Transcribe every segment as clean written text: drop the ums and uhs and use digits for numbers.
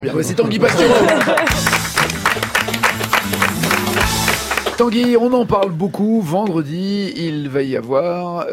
Bien, voici Tanguy Passion. Tanguy, on en parle beaucoup. Vendredi, il y aura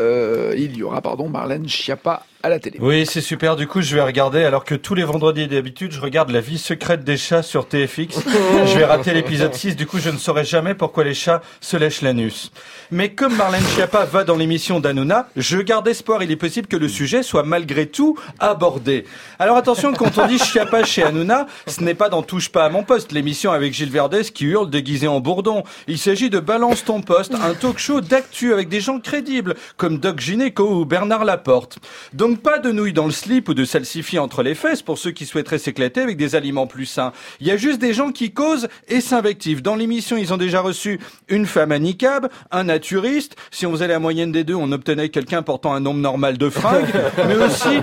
Marlène Schiappa à la télé. Oui, c'est super. Du coup, je vais regarder, alors que tous les vendredis d'habitude, je regarde La vie secrète des chats sur TFX. Je vais rater l'épisode 6. Du coup, je ne saurai jamais pourquoi les chats se lèchent l'anus. Mais comme Marlène Schiappa va dans l'émission d'Hanouna, je garde espoir. Il est possible que le sujet soit malgré tout abordé. Alors attention, quand on dit Schiappa chez Hanouna, ce n'est pas dans Touche pas à mon poste, l'émission avec Gilles Verdez qui hurle déguisé en bourdon. Il s'agit de Balance ton poste, un talk show d'actu avec des gens crédibles, comme Doc Gynéco ou Bernard Laporte. Donc pas de nouilles dans le slip ou de salsifis entre les fesses pour ceux qui souhaiteraient s'éclater avec des aliments plus sains. Il y a juste des gens qui causent et s'invectivent. Dans l'émission, ils ont déjà reçu une femme à niqab, un naturiste. Si on faisait la moyenne des deux, on obtenait quelqu'un portant un nombre normal de fringues. Mais aussi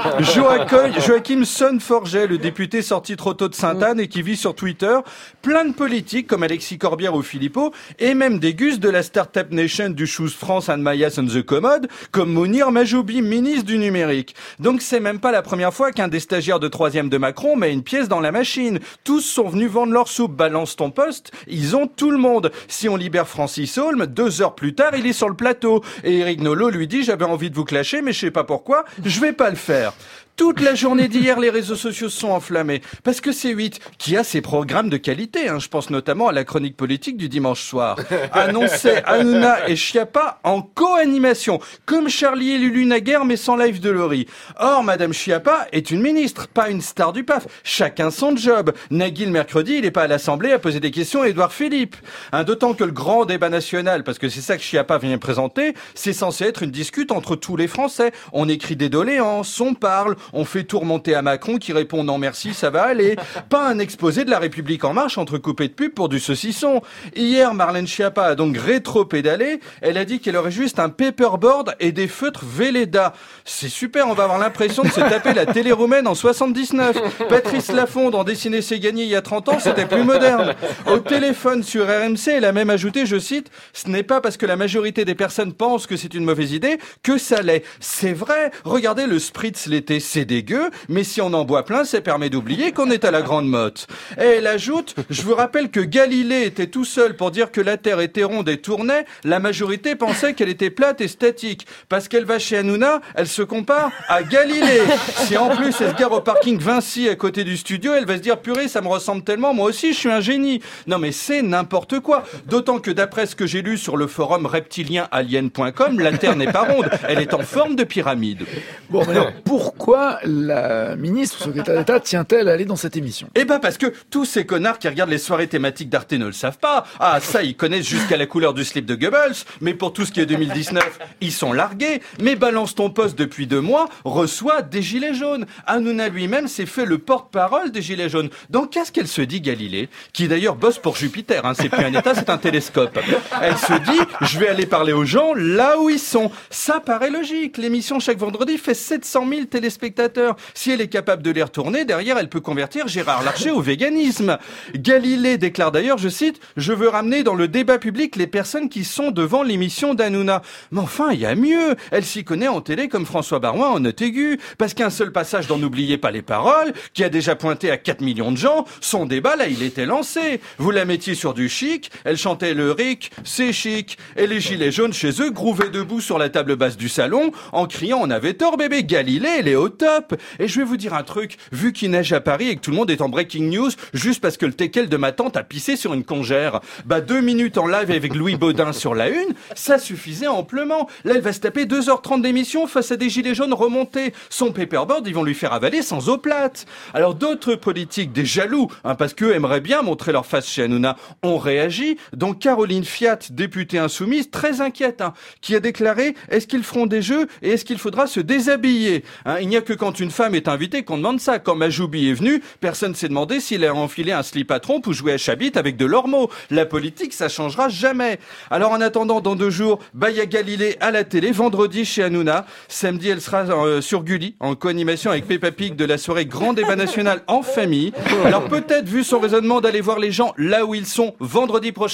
Joachim Son-Forget, le député sorti trop tôt de Sainte-Anne et qui vit sur Twitter. Plein de politiques comme Alexis Corbière ou Philippot et même des gus de la Startup Nation du Choose France and Mayas on the Commode comme Mounir Majoubi, ministre du numérique. Donc c'est même pas la première fois qu'un des stagiaires de 3e de Macron met une pièce dans la machine. Tous sont venus vendre leur soupe. Balance ton poste, ils ont tout le monde. Si on libère Francis Holm, 2 heures plus tard, il est sur le plateau. Et Éric Nolot lui dit « J'avais envie de vous clasher, mais je sais pas pourquoi, je vais pas le faire ». Toute la journée d'hier, les réseaux sociaux se sont enflammés. Parce que C8, qui a ses programmes de qualité, je pense notamment à la chronique politique du dimanche soir, annonçait Hanouna et Schiappa en co-animation, comme Charlie et Lulu naguère, mais sans live de Laurie. Or, Madame Schiappa est une ministre, pas une star du PAF. Chacun son job. Nagui, le mercredi, il est pas à l'Assemblée à poser des questions à Édouard Philippe. D'autant que le grand débat national, parce que c'est ça que Schiappa vient présenter, c'est censé être une discute entre tous les Français. On écrit des doléances, on parle, on fait tout remonter à Macron qui répond non merci, ça va aller. Pas un exposé de la République en marche entrecoupé de pub pour du saucisson. Hier, Marlène Schiappa a donc rétro-pédalé. Elle a dit qu'elle aurait juste un paperboard et des feutres Velleda. C'est super, on va avoir l'impression de se taper la télé roumaine en 79. Patrice Lafondre en dessiner ses gagnés il y a 30 ans, c'était plus moderne. Au téléphone sur RMC, elle a même ajouté, je cite, « Ce n'est pas parce que la majorité des personnes pensent que c'est une mauvaise idée que ça l'est. C'est vrai, regardez le spritz l'été, c'est dégueu, mais si on en boit plein, ça permet d'oublier qu'on est à la grande motte. » Et elle ajoute, je vous rappelle que Galilée était tout seul pour dire que la Terre était ronde et tournait, la majorité pensait qu'elle était plate et statique. Parce qu'elle va chez Hanouna, elle se compare à Galilée. Si en plus elle se gare au parking Vinci à côté du studio, elle va se dire, purée, ça me ressemble tellement, moi aussi je suis un génie. Non mais c'est n'importe quoi. D'autant que d'après ce que j'ai lu sur le forum reptilienalien.com, la Terre n'est pas ronde, elle est en forme de pyramide. Bon, mais alors, pourquoi la ministre ou secrétaire d'État tient-elle à aller dans cette émission? Eh ben parce que tous ces connards qui regardent les soirées thématiques d'Arte ne le savent pas. Ah ça, ils connaissent jusqu'à la couleur du slip de Goebbels, mais pour tout ce qui est 2019, ils sont largués. Mais Balance ton poste depuis 2 mois reçoit des gilets jaunes. Hanouna lui-même s'est fait le porte-parole des gilets jaunes. Donc qu'est-ce qu'elle se dit, Galilée, qui d'ailleurs bosse pour Jupiter, c'est plus un état, c'est un télescope. Elle se dit, je vais aller parler aux gens là où ils sont. Ça paraît logique. L'émission chaque vendredi fait 700 000 téléspectateurs. Si elle est capable de les retourner, derrière, elle peut convertir Gérard Larcher au véganisme. Galilée déclare d'ailleurs, je cite, « Je veux ramener dans le débat public les personnes qui sont devant l'émission d'Hanouna. » Mais enfin, il y a mieux. Elle s'y connaît en télé comme François Baroin en note aiguë. Parce qu'un seul passage dans N'oubliez pas les paroles, qui a déjà pointé à 4 millions de gens, son débat, là, il était lancé. Vous la mettiez sur du chic, elle chantait le RIC, c'est chic. Et les gilets jaunes chez eux grouvaient debout sur la table basse du salon en criant, on avait tort bébé, Galilée, elle est au top. Et je vais vous dire un truc, vu qu'il neige à Paris et que tout le monde est en breaking news, juste parce que le teckel de ma tante a pissé sur une congère, 2 minutes en live avec Louis Baudin sur la une, ça suffisait amplement. Là, elle va se taper 2h30 d'émission face à des gilets jaunes remontés. Son paperboard, ils vont lui faire avaler sans eau plate. Alors d'autres politiques, des jaloux, parce qu'eux aimeraient bien montrer leur face chez Hanouna, ont réagi. Donc Caroline Fiat, députée insoumise, très inquiète, qui a déclaré, est-ce qu'ils feront des jeux et est-ce qu'il faudra se déshabiller? Il n'y a que quand une femme est invitée qu'on demande ça. Quand Majoubi est venu, personne s'est demandé s'il a enfilé un slip à trompe ou joué à Chabit avec de l'ormeau. La politique, ça changera jamais. Alors en attendant, dans 2 jours, y a Galilée à la télé, vendredi chez Hanouna. Samedi, elle sera sur Gulli, en co-animation avec Peppa Pig de la soirée Grand Débat National en famille. Alors peut-être, vu son raisonnement, d'aller voir les gens là où ils sont vendredi prochain dans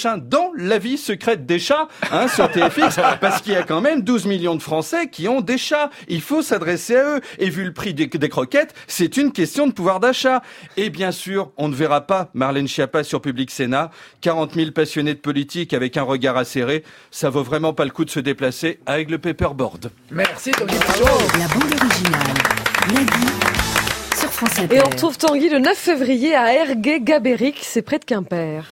la vie secrète des chats sur TFX, parce qu'il y a quand même 12 millions de Français qui ont des chats. Il faut s'adresser à eux. Et vu le prix des croquettes, c'est une question de pouvoir d'achat. Et bien sûr, on ne verra pas Marlène Schiappa sur Public Sénat. 40 000 passionnés de politique avec un regard acéré, ça vaut vraiment pas le coup de se déplacer avec le paperboard. Merci Tanguy. La bande originale, Nagui, sur France Inter. Et on retrouve Tanguy le 9 février à Ergué-Gabéric, c'est près de Quimper.